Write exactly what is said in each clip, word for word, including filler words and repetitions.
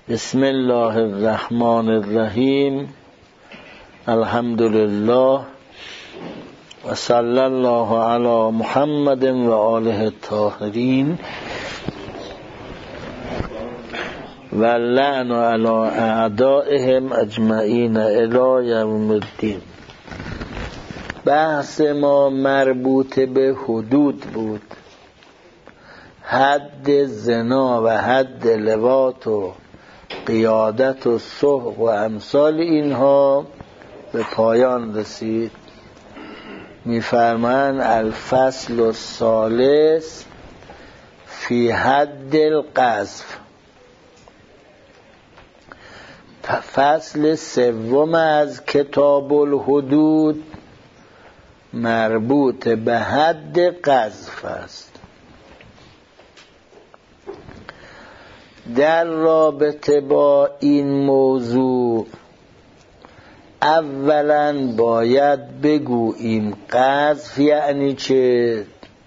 بسم الله الرحمن الرحیم. الحمد لله و صلی الله علی محمد و آله الطاهرین و لعن علی اعدائهم اجمعین الی یوم الدین. بحث ما مربوط به حدود بود، حد زنا و حد لواط و قیادت و سحق و امثال اینها به پایان رسید. می‌فرمایند الفصل الثالث فی حد القذف، فصل سوم از کتاب الحدود مربوط به حد قذف است. در رابطه با این موضوع اولا باید بگوییم قذف یعنی چه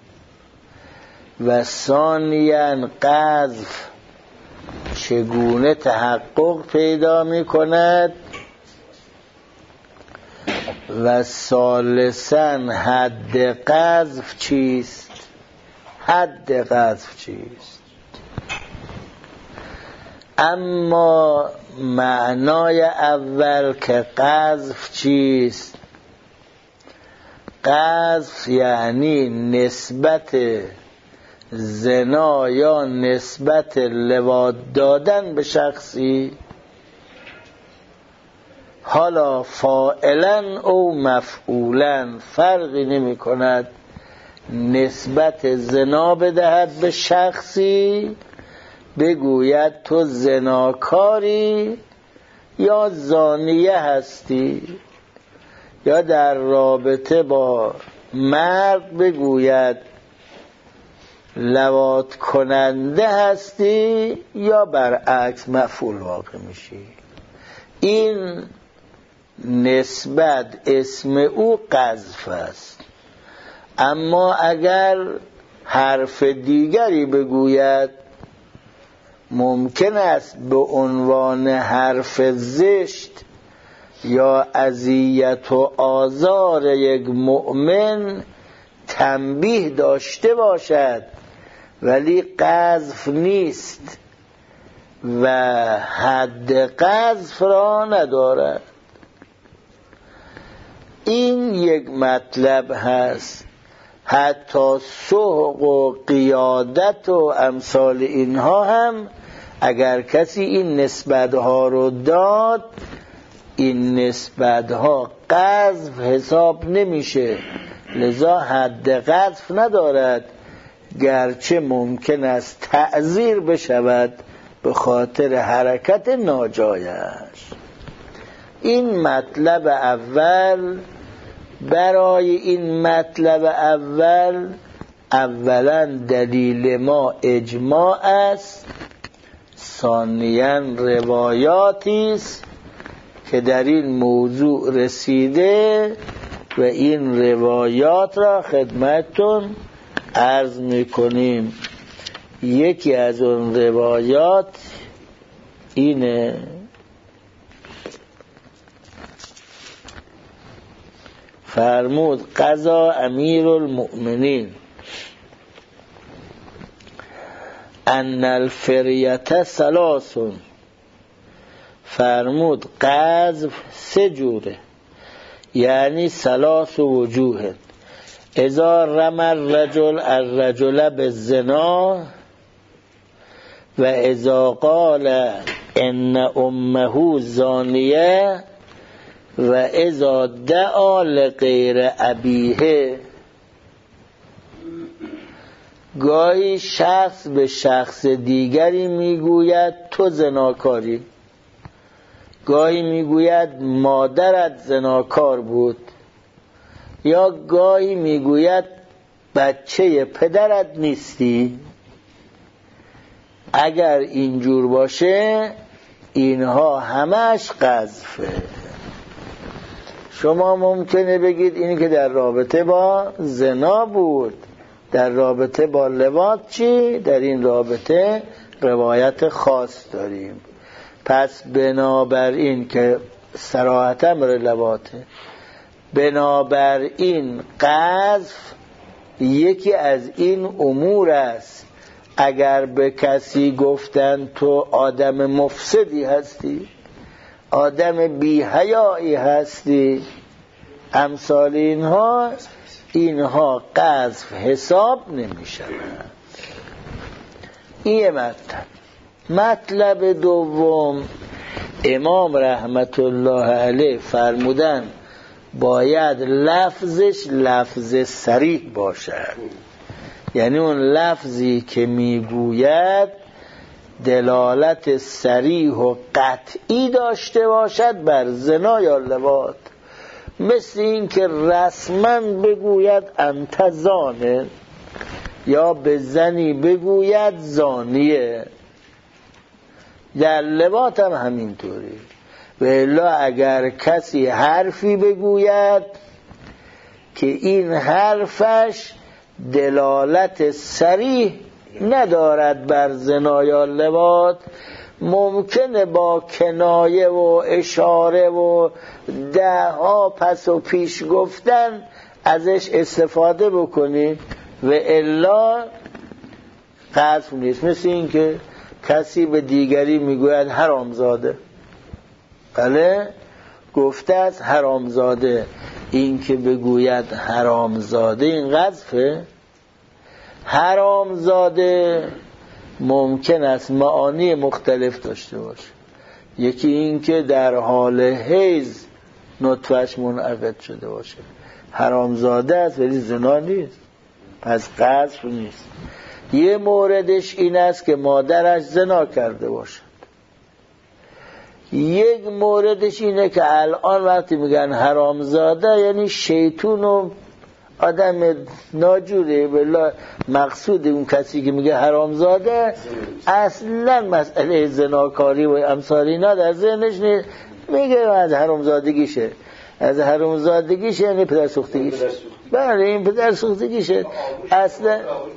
و ثانیاً قذف چگونه تحقق پیدا می کند و ثالثاً حد قذف چیست. حد قذف چیست؟ اما معنای اول که قذف چیست؟ قذف یعنی نسبت زنا یا نسبت لواط دادن به شخصی، حالا فاعلا او مفعولا فرقی نمی کند، نسبت زنا بدهد به شخصی، بگوید تو زناکاری یا زانیه هستی، یا در رابطه با مرد بگوید لواط کننده هستی یا برعکس مفعول واقع میشی. این نسبت اسم او قذف است. اما اگر حرف دیگری بگوید ممکن است به عنوان حرف زشت یا اذیت و آزار یک مؤمن تنبیه داشته باشد ولی قذف نیست و حد قذف را ندارد. این یک مطلب هست. حتی سحق و قیادت و امثال اینها هم اگر کسی این نسبتها رو داد، این نسبتها قذف حساب نمیشه، لذا حد قذف ندارد، گرچه ممکن است تعزیر بشود به خاطر حرکت ناجایش. این مطلب اول. برای این مطلب اول اولا دلیل ما اجماع است، ثانیاً روایاتی است که در این موضوع رسیده و این روایات را خدمتتون عرض میکنیم. یکی از اون روایات اینه: فرمود قضا امیر المؤمنین ان الفریت ثلاث، فرمود قذف سه جوره، یعنی ثلاث وجوه. اذا رمى الرجل الرجل بالزنا و اذا قال ان امه زانیه و اذا دعا لغیر ابیه. گاهی شخص به شخص دیگری میگوید تو زناکاری، گاهی میگوید مادرت زناکار بود، یا گاهی میگوید بچه پدرت نیستی. اگر اینجور باشه اینها همش قذفه. شما ممکنه بگید اینی که در رابطه با زنا بود، در رابطه با لواط چی؟ در این رابطه روایت خاص داریم. پس بنابراین که صراحت امر لواته، بنابراین قذف یکی از این امور است. اگر به کسی گفتن تو آدم مفسدی هستی، آدم بی‌حیایی هستی، امثال اینها، اینها قذف حساب نمی شود. این مطلب. مطلب دوم، امام رحمت الله علیه فرمودن باید لفظش لفظ صریح باشد، یعنی اون لفظی که میگوید دلالت صریح و قطعی داشته باشد بر زنا یا لواط. مثل این که رسما بگوید انت زانه، یا به زنی بگوید زانیه. در لواط هم همینطوری. و الا اگر کسی حرفی بگوید که این حرفش دلالت صریح ندارد بر زنا یا لواط، ممکنه با کنایه و اشاره و ده ها پس و پیش گفتن ازش استفاده بکنید و الا قذف نیست. مثل این که کسی به دیگری میگوید حرامزاده، بله گفته است حرامزاده، این که بگوید حرامزاده این قذفه. حرامزاده ممکن است معانی مختلف داشته باشه. یکی این که در حال حیض نطفه‌اش منعقد شده باشه، حرامزاده است ولی زنا نیست، پس قذف نیست. یه موردش این است که مادرش زنا کرده باشد. یک موردش اینه که الان وقتی میگن حرامزاده یعنی شیطون و آدم ناجوره. بلا مقصود اون کسی که میگه حرامزاده اصلا مسئله زناکاری و امثال اینا در ذهنش نیست، میگه از حرامزادگیشه، از حرامزادگیشه یعنی پدر سوختگیشه. بله این پدر سوختگیشه اصلا.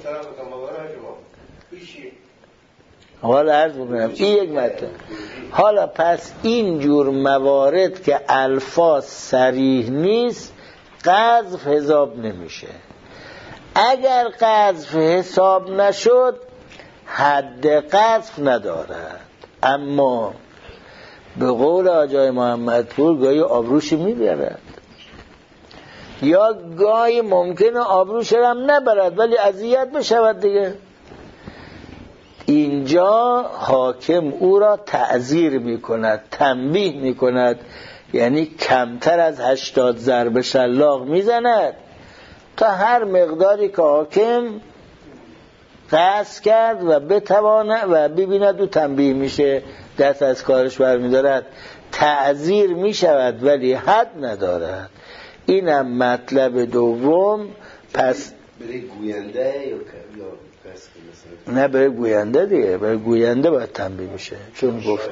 حالا عرض بکنم این یک مطلب. حالا پس این جور موارد که الفاظ صریح نیست قذف حساب نمیشه. اگر قذف حساب نشد حد قذف ندارد، اما به قول آجای محمدپور گاهی آبروش میبرد، یا گاهی ممکنه آبروش هم نبرد ولی اذیت بشود دیگه. اینجا حاکم او را تعزیر میکند، تنبیه میکند، یعنی کمتر از هشتاد ضرب شلاق میزند تا هر مقداری که حاکم قصد کرد و بتواند و ببیند و تنبیه میشه، دست از کارش برمیدارد، تعزیر میشود ولی حد ندارد. اینم مطلب دوم. پس برای گوینده یا نه برای گوینده دیگه، برای گوینده باید تنبیه میشه چون گفت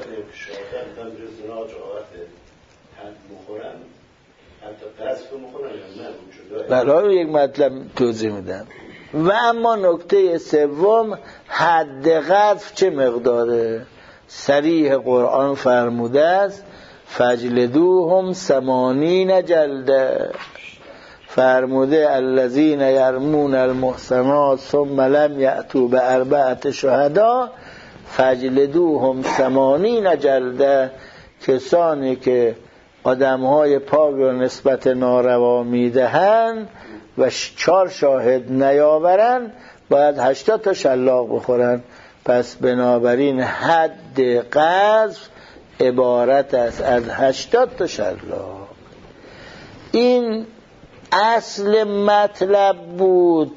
برای یک مطلب توضیح میدم. و اما نکته سوم حد قذف چه مقداره؟ صریح قرآن فرموده است فجلدوهم ثمانین جلده، فرموده الذین یرمون المحصنات ثم لم یأتوا باربعة شهداء فجلدوهم ثمانین جلده. کسانی که آدمهای پاک را نسبت ناروا میدهند و چهار شاهد نیاورند باید هشتاد تا شلاق بخورند. پس بنابراین حد قذف عبارت است از هشتاد تا شلاق. این اصل مطلب بود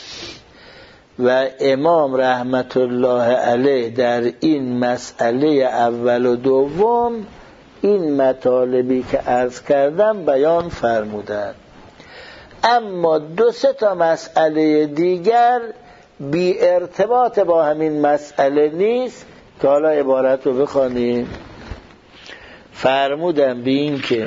و امام رحمت الله علیه در این مسئله اول و دوم این مطالبی که عرض کردم بیان فرمودند. اما دو سه تا مسئله دیگر بی ارتباط با همین مسئله نیست که حالا عبارت رو بخوانیم. فرمودن به این که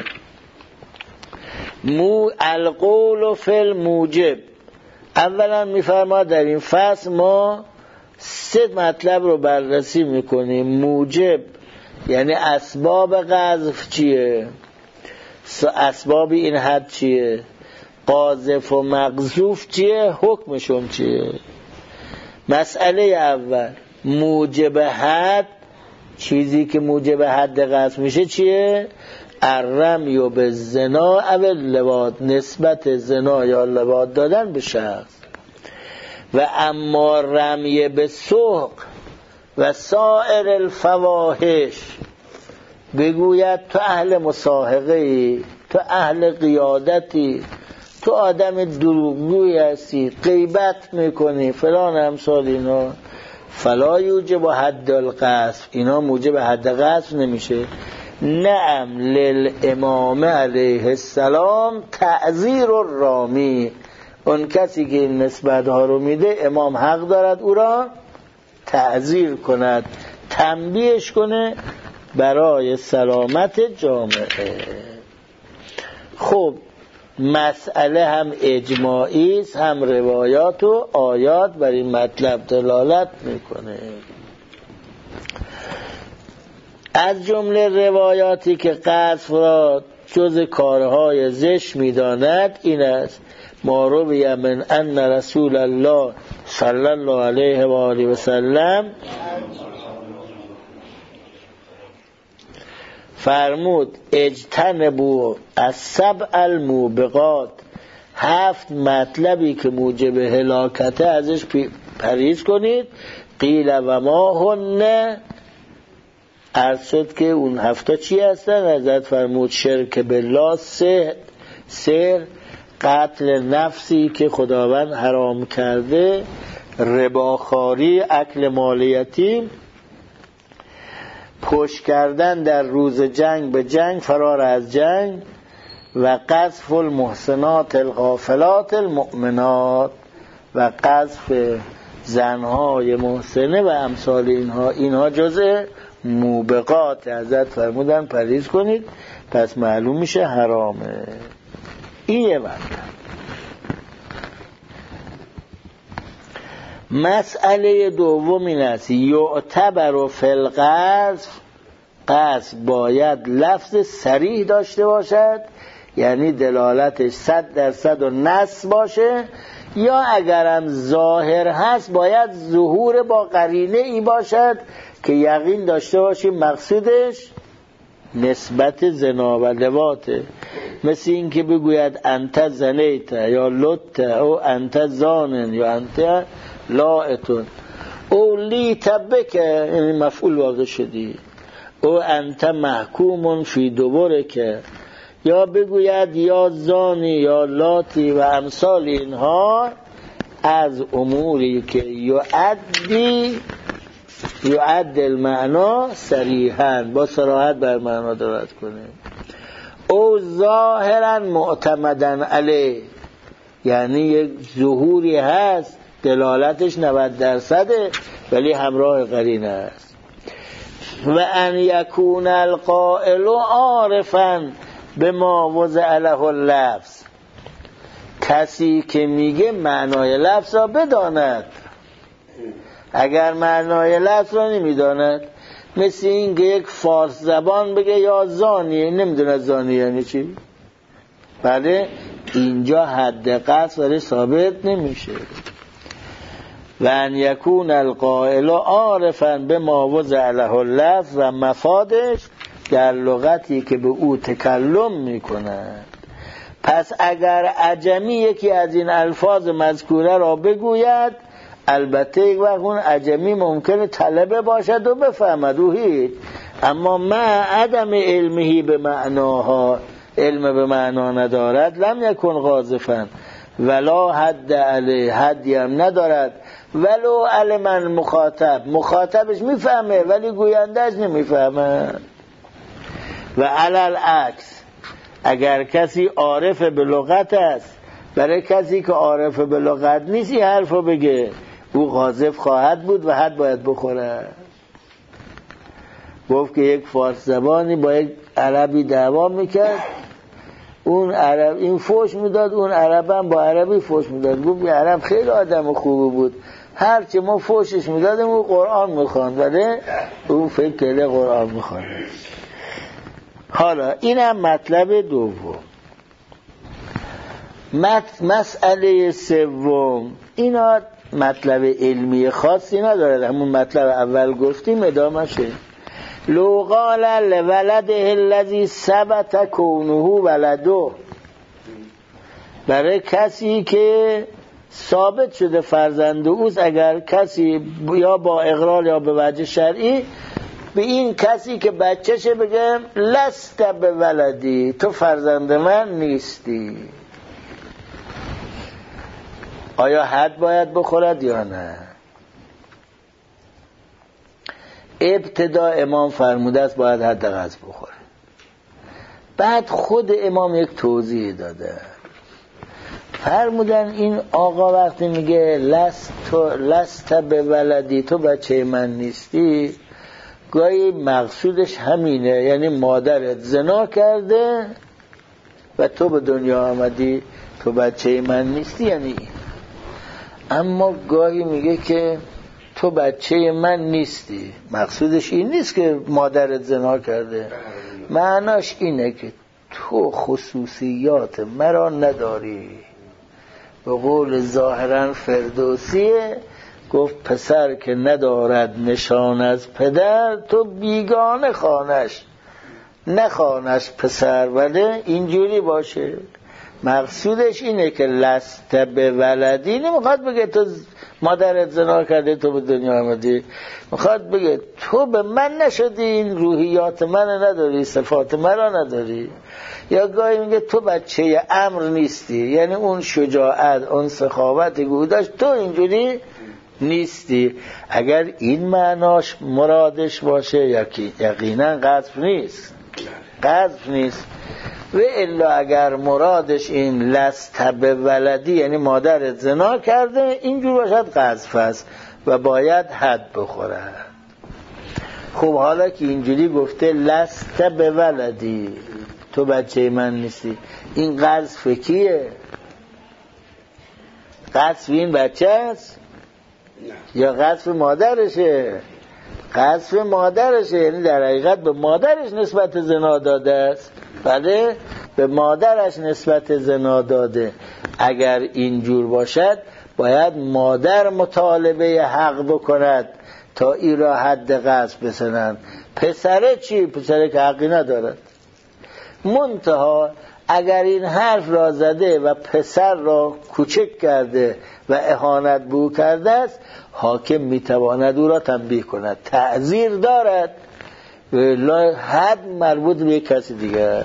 مو القول فی الموجب، اولا میفرماد در این فصل ما سه مطلب رو بررسی میکنیم. موجب یعنی اسباب قذف چیه؟ اسباب این حد چیه؟ قاذف و مقذوف چیه؟ حکمشون چیه؟ مسئله اول موجب حد، چیزی که موجب حد قذف میشه چیه؟ الرمی به زنا او لواط، نسبت زنا یا لواط دادن به شخص. و اما رمی به سوق و سایر الفواحش، بگوید تو اهل مساهقه ای، تو اهل قیادتی، تو آدم دروغگویی هستی، غیبت میکنی فلان امثال اینا، فلا یوجب حد القذف، اینا موجب حد قذف نمیشه. نعم للامام علیه السلام تعذیر الرامی، اون کسی که این نسبت ها رو میده امام حق دارد او را تعذیر کند، تنبیهش کنه برای سلامت جامعه. خب مسئله هم اجماعی است، هم روایات و آیات بر این مطلب دلالت میکنه. از جمله روایاتی که قذف را جز کارهای زشت میداند این است: ما روی من ان رسول الله صلی الله علیه و آله و سلم فرمود اجتنبوا السبع الموبقات، هفت مطلبی که موجب هلاکته ازش پرهیز کنید. قیل و ما هن، عرض شد که اون هفته چی هستن؟ حضرت فرمود شرک بالله، سحر، سحر، قتل نفسی که خداوند حرام کرده، رباخواری، اکل مال یتیم، پشت کردن در روز جنگ به جنگ، فرار از جنگ، و قذف المحسنات الغافلات المؤمنات، و قذف زنهای محسنه و امثال اینها. اینها جزء موبقات حضرت فرمودن پرهیز کنید، پس معلوم میشه حرامه. این یه مطلب. مسئله دوم این است یعتبر فی القذف، قذف باید لفظ صریح داشته باشد، یعنی دلالتش صد درصد و نص باشه، یا اگرم ظاهر هست باید ظهور با قرینه ای باشد که یقین داشته باشیم مقصودش نسبت زنا و لواطه. مثل این که بگوید انت زنیت یا لط او انت زانن یا انت لاعتون او لیت بکه، یعنی مفعول واقع شدی، او انت محکوم فی دوبرکه، یا بگوید یا زانی یا لاتی و امثال اینها از اموری که یعدی یعد المعنا صریحاً، با صراحت بر معنا دلالت کنه. او ظاهراً معتمداً علیه، یعنی یک ظهوری هست دلالتش نود درصده ولی همراه قرینه است. و ان یکون القائل عارفاً بما وضع له اللفظ، کسی که میگه معنای لفظ را بداند. اگر معنای لفظ را نمیداند، مثل این که یک فارس زبان بگه یا زانی، نمیدونه زانی یعنی چی، بله اینجا حد قذف ولی ثابت نمیشه. و ان یکون القائل عارفاً بما وضع له اللفظ، و مفادش در لغتی که به او تکلم میکنند. پس اگر عجمی یکی از این الفاظ مذکوره را بگوید، البته یک وقت اون عجمی ممکنه طلبه باشد و بفهمد و هیچ، اما ما عدم علمهی به معناها، علم به معنا ندارد، لم یکن قاذفاً ولا حد علیه، حدی هم ندارد، ولو علم المخاطب، مخاطبش میفهمه ولی گویندهش نمیفهمه. و علل عکس، اگر کسی عارف به لغت است، برای کسی که عارف به لغت نیست این حرف رو بگه، او قاذف خواهد بود و حد باید بخوره. گفت که یک فارس زبانی با یک عربی دعوا میکرد، اون عرب این فوش میداد، اون عرب هم با عربی فوش میداد. گفت که عرب خیلی آدم خوبی بود هرچی ما فوشش میدادیم او قرآن میخواند، ولی او فکر کرده قرآن میخواند. حالا اینم مطلب دوم. مسئله سوم، اینا مطلب علمی خاصی نداره، همون مطلب اول گفتیم ادامه شه. لو قال لولده الذی ثبت کونه ولده، برای کسی که ثابت شده فرزند اوست، اگر کسی یا با اقرار یا به وجه شرعی به این کسی که بچهشه بگم لست به ولدی، تو فرزند من نیستی، آیا حد باید بخورد یا نه؟ ابتدا امام فرموده است باید حد قذف بخوره. بعد خود امام یک توضیح داده، فرمودن این آقا وقتی میگه لست تو لست به ولدی، تو بچه من نیستی، گاهی مقصودش همینه، یعنی مادرت زنا کرده و تو به دنیا آمدی، تو بچه من نیستی، یعنی. اما گاهی میگه که تو بچه من نیستی، مقصودش این نیست که مادرت زنا کرده، معناش اینه که تو خصوصیات مرا نداری. به قول ظاهرا فردوسیه، گفت پسر که ندارد نشان از پدر، تو بیگانه خانش نخوانش پسر، ولی اینجوری باشه. مقصودش اینه که لست به ولدی، نمیخواد بگه تو مادرت زنا کرده تو به دنیا آمدی، میخواد بگه تو به من نشدی، این روحیات من نداری، صفات من را نداری. یا گاهی میگه تو بچه امر نیستی، یعنی اون شجاعت اون سخاوتی که داشت تو اینجوری نیستی. اگر این معناش مرادش باشه یقینا قذف نیست، قذف نیست. و الا اگر مرادش این لست به ولدی یعنی مادرت زنا کرده، اینجور باشد قذف است و باید حد بخوره. خب حالا که اینجوری گفته لست به ولدی، تو بچه من نیستی، این قذف کیه؟ قذف این بچه است یا قذف مادرشه؟ قذف مادرشه، یعنی در حقیقت به مادرش نسبت زنا داده است. بله، به مادرش نسبت زنا داده. اگر اینجور باشد باید مادر مطالبه حق بکند تا این را حد قذف بسنن. پسره چی؟ پسره که حقی ندارد. منتها اگر این حرف را زده و پسر را کوچک کرده و اهانت به او کرده است، حاکم میتواند او را تنبیه کند، تعزیر دارد، حد مربوط به کسی دیگه.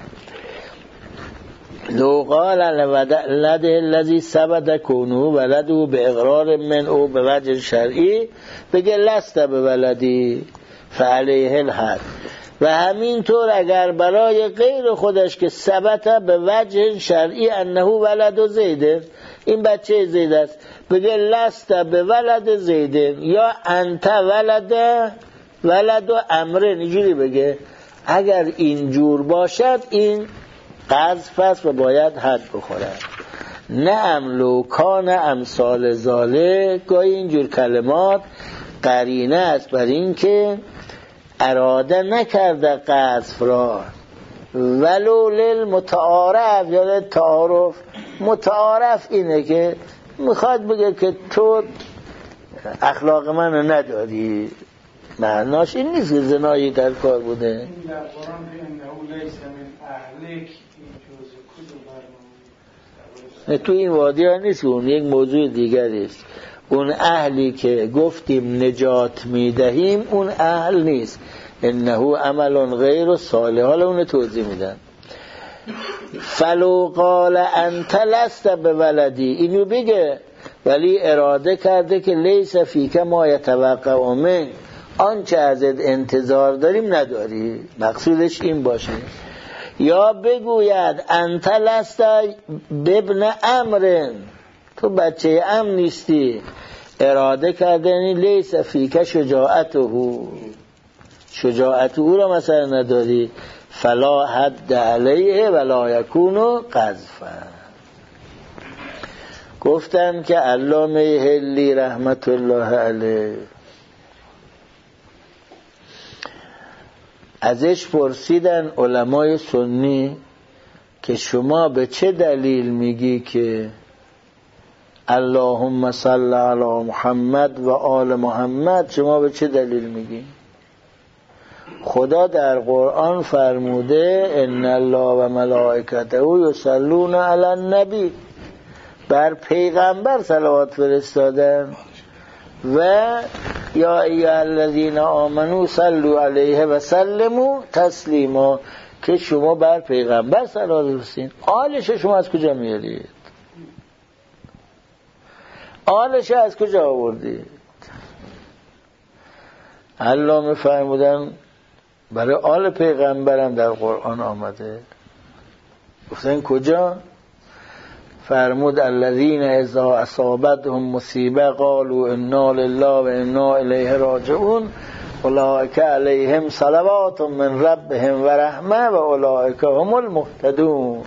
لو قال لده الذی ثبت کونه ولده به اقرار من او به وجه شرعی، بگه لست به ولدی فعلیه الحد. و همینطور اگر برای غیر خودش که ثبت به وجه شرعی انه ولد زیده، این بچه زید است، بگه لست به ولد زیده یا انت ولد ولد و امرن، اینجوری بگه. اگر اینجور باشد این قذف است و باید حد بخورد. نه املو کان امثال زاله، گاهی اینجور کلمات قرینه است بر این که اراده نکرده قذف را، ولو للمتعارف یا للتعارف. متعارف اینه که میخواد بگه که تو اخلاق منو نداری، معناش این نیست که زنایی در کار بوده. تو این وادی ها نیست، اون یک موضوع دیگری است. اون اهلی که گفتیم نجات میدهیم اون اهل نیست، انه عمل غیر صالح. حالا اون توضیح میدن. فلو قال انت لست به ولدی، اینو بگه ولی اراده کرده که لیس فیک ما یتوقع من، آنچه ازت انتظار داریم نداری، مقصودش این باشه. یا بگوید انت لست بابن امرن، تو بچه امر نیستی، اراده کرده یعنی لیس فیک شجاعته، شجاعت او را مثلا نداری، فلا حد علیه ولا یکون قذفا. گفتن که علامه حلی رحمت الله علیه ازش پرسیدن علمای سنی که شما به چه دلیل میگی که اللهم صل علی محمد و آل محمد، شما به چه دلیل میگی؟ خدا در قرآن فرموده ان الله و ملائکته یصلون علی النبی، بر پیغمبر صلوات فرستادن و یا ایها الذین آمنوا صلوا علیه و سلموا تسلیما، که شما بر پیغمبر صلوات بفرستین. آلش شما از کجا میارید؟ آلش از کجا آوردید؟ علامه فرمودن برای آل پیغمبرم در قرآن آمده. گفتن کجا؟ فرمود الذین اذا اصابتهم مصیبه قالوا انا لله و انا الیه راجعون اولئک علیهم صلوات من ربهم و رحمه و اولئک هم المهتدون.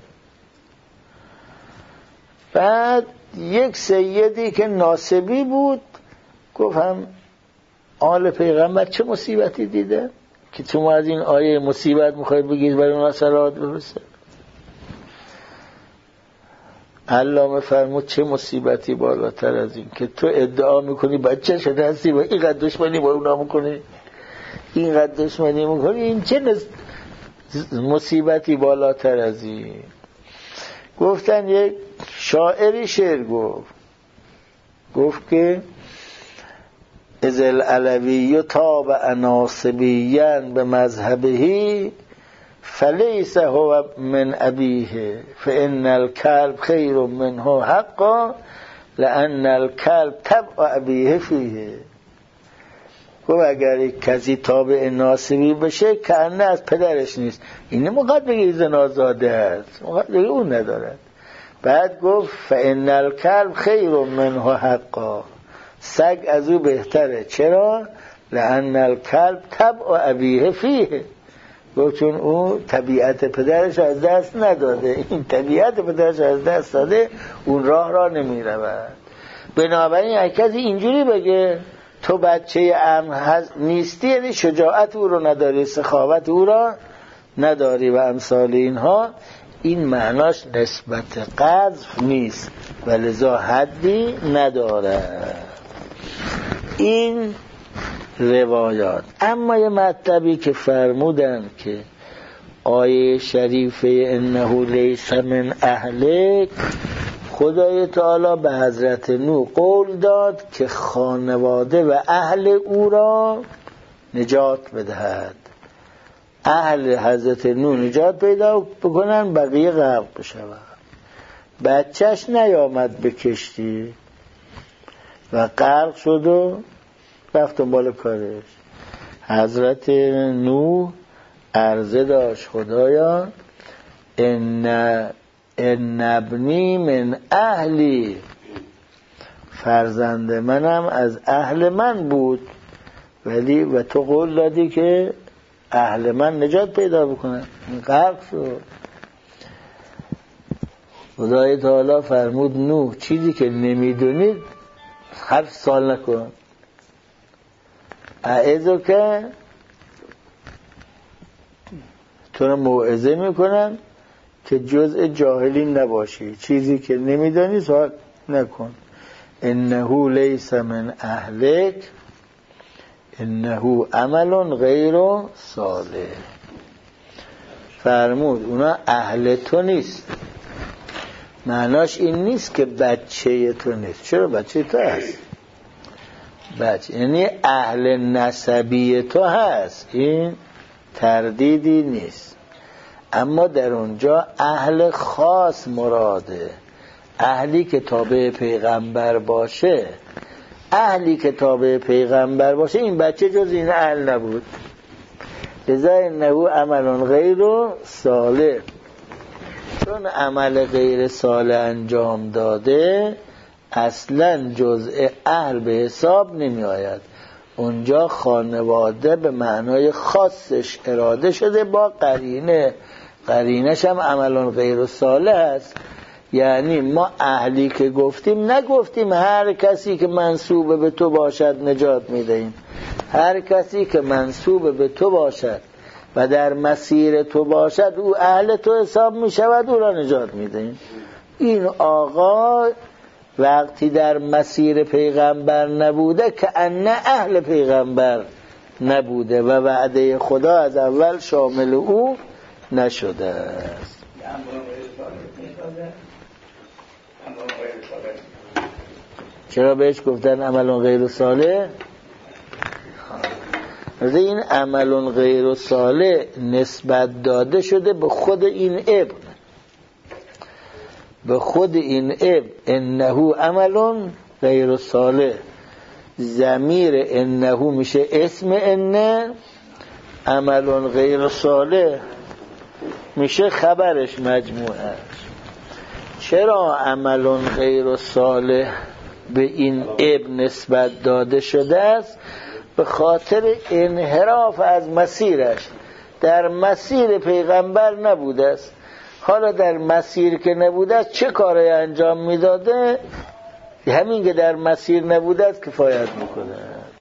بعد یک سیدی که ناصبی بود گفتم آل پیغمبر چه مصیبتی دیده که شما از این آیه مصیبت میخواید بگید برای اونها صلوات بفرستید؟ علامه فرمود چه مصیبتی بالاتر از این که تو ادعا میکنی بچه شده هستی و اینقدر دشمنی با اونا میکنی، اینقدر دشمنی میکنی، این چه مصیبتی بالاتر از این؟ گفتن یک شاعری شعر گفت گفت که اذ العلوی تابع ناصبیا به مذهبه فلیس هو من ابیه فان الکلب خیر منه حقا لان الکلب تبع ابیه فیه. گفت اگر یک کسی تابع ناصبی بشه که انه از پدرش نیست، این مقدر بگه زنازاده است، مقدر بگه اون ندارد. بعد گفت فان الکلب خیر منه حقا، سگ از او بهتره. چرا؟ لان الکلب تبع ابیه فیه، گفت چون او طبیعت پدرش از دست نداده، این طبیعت پدرش از دست داده، اون راه را نمی رود. بنابراین هر کسی اینجوری بگه تو بچه ام نیستی، یعنی شجاعت او رو نداری، سخاوت او را نداری و امثال اینها، این معناش نسبت قذف نیست و لذا حدی نداره این روایات. اما یه مطلبی که فرمودن که آیه شریفه انه لیس من اهلک، خدای تعالی به حضرت نوح قول داد که خانواده و اهل او را نجات بدهد. اهل حضرت نوح نجات پیدا بکنن، بقیه غرق بشود. بچهش نیامد به کشتی و غرق شد و رفت دنبال کارش. حضرت نوح عرضه داشت خدایا ان ان ابنی من اهلی، فرزند منم از اهل من بود، ولی و تو قول دادی که اهل من نجات پیدا بکنن، غرق شد. خدای تعالی فرمود نوح چیزی که نمیدونید حرف سال نکن، اعیذو که تو رو موعظه میکنم که جزء جاهلین نباشی، چیزی که نمیدانی سوال نکن. انه لیس من اهلک انه عمل غیر صالح. فرمود اونا اهل تو نیست، معناش این نیست که بچه تو نیست. چرا بچه تو هست؟ بچه یعنی اهل نسبی تو هست، این تردیدی نیست. اما در اونجا اهل خاص مراده، اهلی که تابع پیغمبر باشه. اهلی که تابع پیغمبر باشه این بچه جز این اهل نبود. لذا انه عمل غیر صالح، چون عمل غیر صالح انجام داده اصلا جزء اهل به حساب نمی آید. اونجا خانواده به معنای خاصش اراده شده با قرینه، قرینش هم عمل غیر صالح است. یعنی ما اهلی که گفتیم نگفتیم هر کسی که منسوب به تو باشد نجات میدهیم. هر کسی که منسوب به تو باشد و در مسیر تو باشد او اهل تو حساب میشود، او را نجات میدهیم. این آقا وقتی در مسیر پیغمبر نبوده که ان اهل پیغمبر نبوده و وعده خدا از اول شامل او نشده است. چرا بهش گفتن عمل غیر صالح؟ این عمل غیر صالح نسبت داده شده به خود این ابن، به خود این ابن. انه عمل غیر صالح، ضمیر انه میشه اسم انه، عمل غیر صالح میشه خبرش مجموعه. چرا عمل غیر صالح به این ابن نسبت داده شده است؟ به خاطر انحراف از مسیرش. در مسیر پیغمبر نبوده است. حالا در مسیر که نبوده است چه کاری انجام میداده؟ همین که در مسیر نبوده است کفایت میکنه.